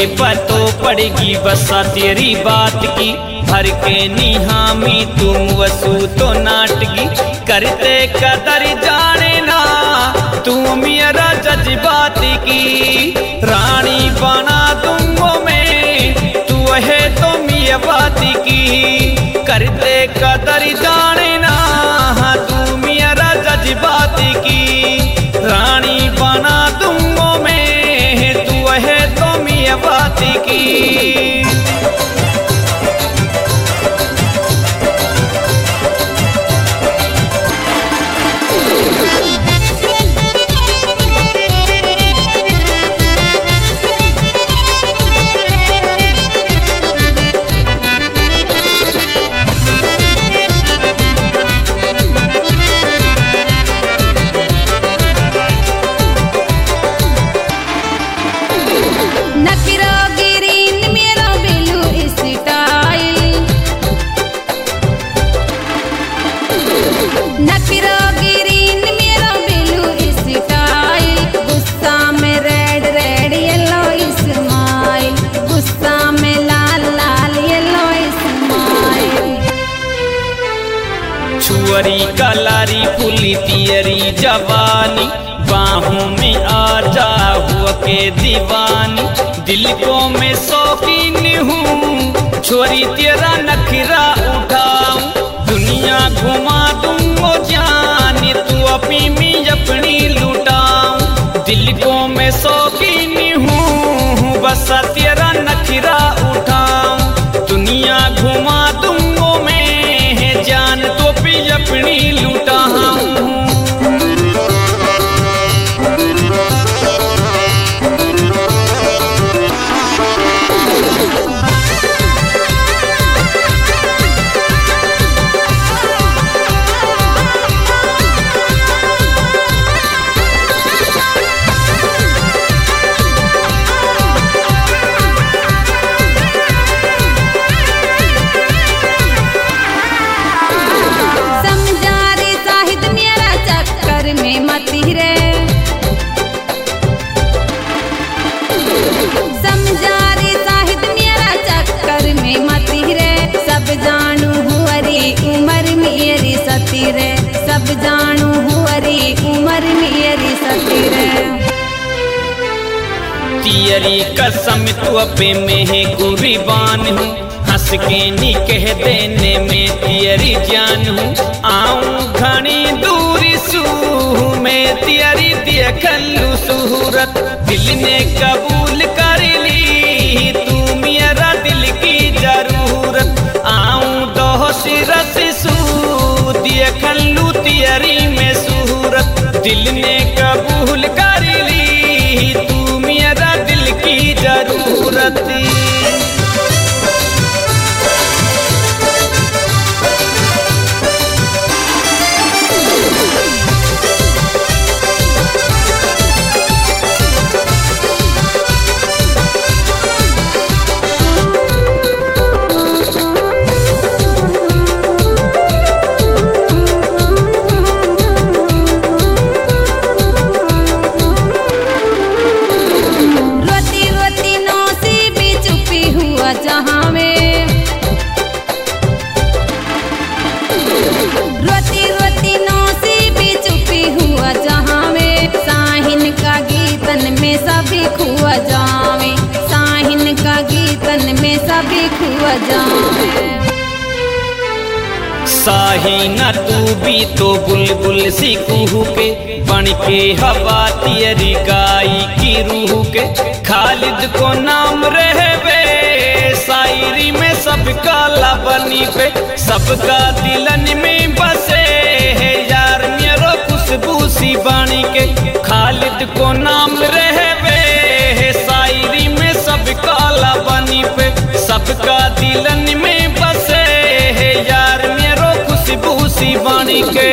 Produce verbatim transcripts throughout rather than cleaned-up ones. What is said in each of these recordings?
पतो पड़ेगी बसा तेरी बात की, भर के निहामी तुम वसु तो नाटगी, करते कदर जाने ना तू मेरा जज्बात की, रानी बना दूंगो मैं तू है तो मिया बात की, करते कदर जाने ना तू मेरा जज्बात की, रानी बना दूंगो मैं तू है तो मिया बात की। छुअरी कलारी फुली पियरी जवानी, बाहों में आ जा हुआ के दीवानी, दिल को मैं शौकीन हूँ छोरी तेरा नखरा उठाऊं, दुनिया घुमा दूंगो जान तू अपनी में अपनी लुटाऊं, दिल को मैं शौकीन हूँ बस तेरा नखरा उठाऊं, दुनिया घुमा दूंगो मैं जान तो भी अपनी लुटाऊं। सब जानू हुअरी उमर मेरी सती रे, तियरी कसम तू अपे में है कुर्बान हूँ, हंस के नी कह देने में तियरी जान हूँ, आऊं घनी दूरी सू मैं तियरी देखलू सूरत, दिल ने कबूल कर ली तू मेरा दिल की जरूरत, आऊं दोष रस सू देखलू तियरी में सूरत, दिल ने कबूल कर ली तू मेरा दिल की जरूरत। सभी खुआ जावे साहिन का गीतन में सभी खुआ जावे, साहिना तू भी तो बुलबुल सी कुहू के, बन के हवा तियरी गाई की रूह के, खालिद को नाम रहवे शायरी में सबका लबनी पे, सबका दिलन में बसे है यार मेरो खुशबू सी बानी के, खालिद को नाम रहवे शायरी में सबका लबनी पे, सबका दिलन में बसे है यार मेरो खुशबू सी बानी के।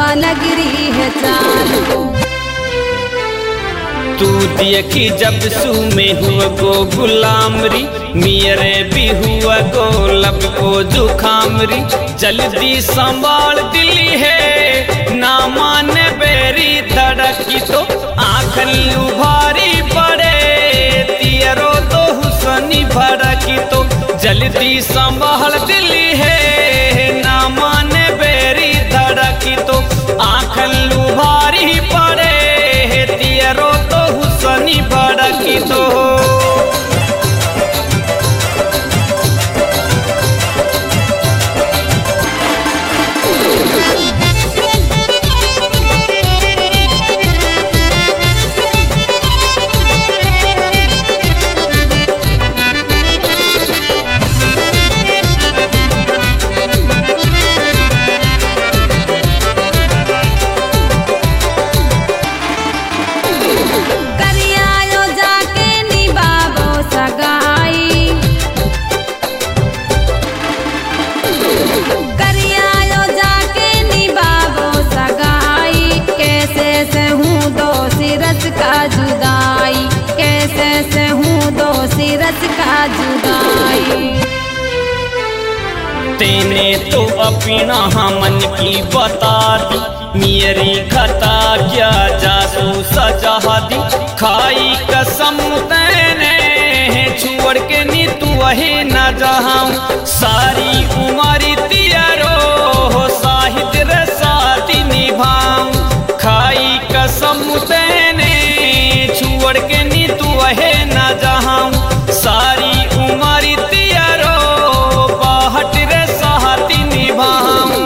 हवा लग रही है चारों। तू देखी जब सू में हुआ गो गुलामरी, मेरे भी हुआ गो लब को जुखामरी। जल्दी संभाल दिली है ना माने बेरी धड़की तो आंखन उभारी पड़े, तियरो तो हुसनी भड़की तो। जल्दी संभाल दिली है ना माने बेरी धड़की तो आंखन उभारी पड़े, तियरो तो हुसनी भड़की तो। का जुदाई कैसे से हूँ दोषी रस का जुदाई। तेने तो अपना मन की बता दी, मेरी खता क्या जासू सजा दी। खाई कसम तेने छोड़ के नी तू वही न जाऊं, सारी उम्र तियारो साहित्य रे साथी निभाऊं। खाई कसम तेने छोड़ के नी तू वहे न जाऊं, सारी उम्र तियारो बाहट रे साथी निभाऊं।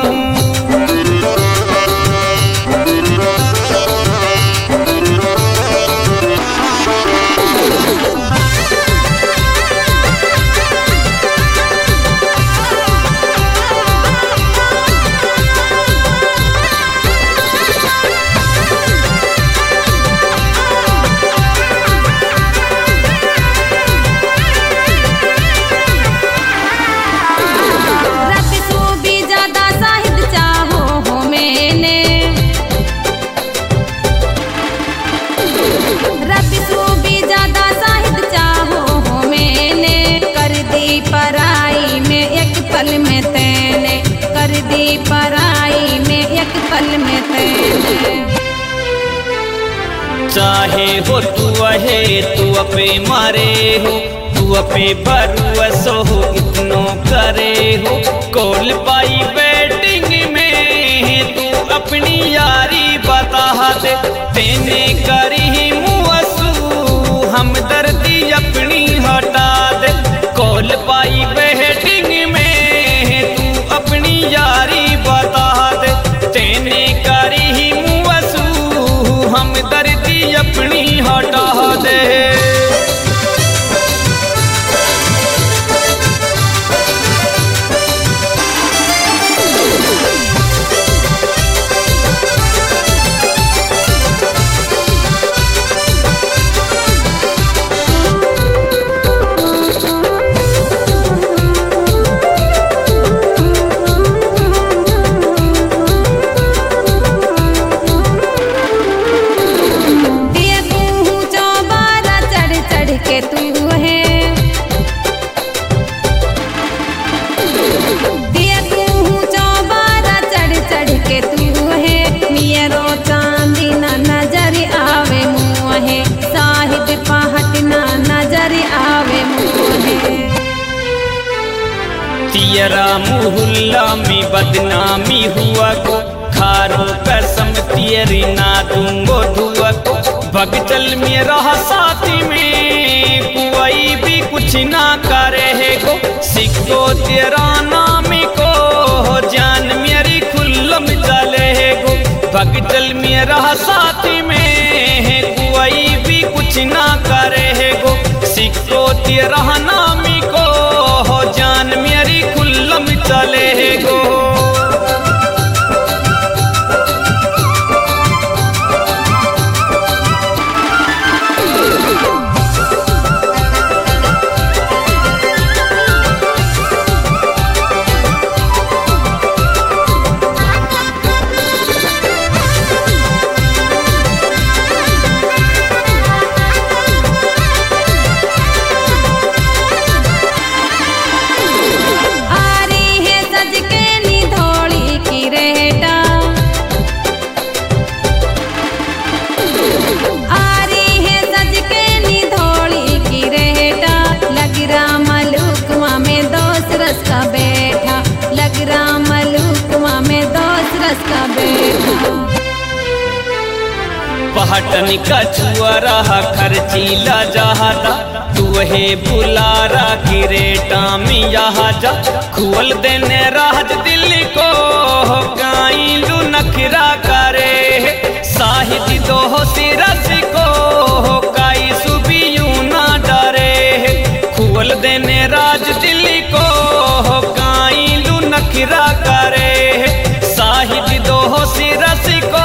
पराई में एक पल में तेने कर दी, पराई में एक पल में तेने। चाहे हो तू वहे तू अपे मारे हो, तू अपे भरुसो हो इतनो करे हो। कॉल पाई वेटिंग में तू अपनी यारी बता दे, तेने करी मुआसू हम दर्दी अपनी हटा दे। कॉल पाई वेटिंग में तू अपनी यारी बता दे, तेने करी मुआसू हम दर्दी अपनी हटा दे। तियरा मुहल्ला में बदनामी हुआ को, खारो कसम तियरी ना दूंगो धुआ को। भग चल मेरा साथी में कोई भी कुछ ना करे गो, सिक्को तेरा नाम को जान मेरी खुल्लम चले गो। भग चल मेरा साथी में कोई भी कुछ ना करे गो, सिक्को तेरा नाम को जान मेरी खुल्लम चले गो। पहटन का छुअरा खर्चीला जहादा तू हे बुलारा की रेटा में यहाँ जा खुल देने राज दिल्ली को गाइलू नखरा करे साहित्य दो सिरस को काई सुबियू ना डरे खुल देने राज दिल्ली को गाइलू नखरा करे साहित्य दो सिरस को